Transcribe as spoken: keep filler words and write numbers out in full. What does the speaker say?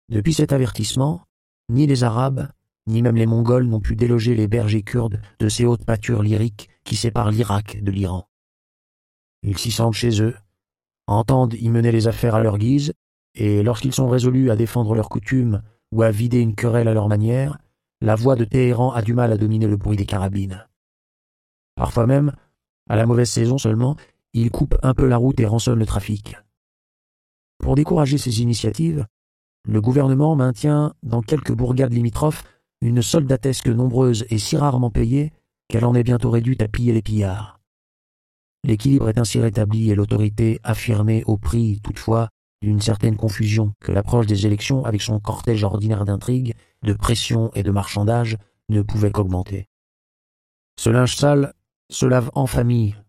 Depuis cet avertissement, ni les Arabes, ni même les Mongols n'ont pu déloger les bergers kurdes de ces hautes pâtures lyriques qui séparent l'Irak de l'Iran. Ils s'y sentent chez eux, entendent y mener les affaires à leur guise, et lorsqu'ils sont résolus à défendre leurs coutumes ou à vider une querelle à leur manière, la voix de Téhéran a du mal à dominer le bruit des carabines. Parfois même, à la mauvaise saison seulement, ils coupent un peu la route et rançonnent le trafic. Pour décourager ces initiatives, le gouvernement maintient dans quelques bourgades limitrophes une soldatesque nombreuse et si rarement payée qu'elle en est bientôt réduite à piller les pillards. L'équilibre est ainsi rétabli et l'autorité affirmée au prix, toutefois, d'une certaine confusion que l'approche des élections avec son cortège ordinaire d'intrigues, de pression et de marchandages ne pouvait qu'augmenter. Ce linge sale se lave en famille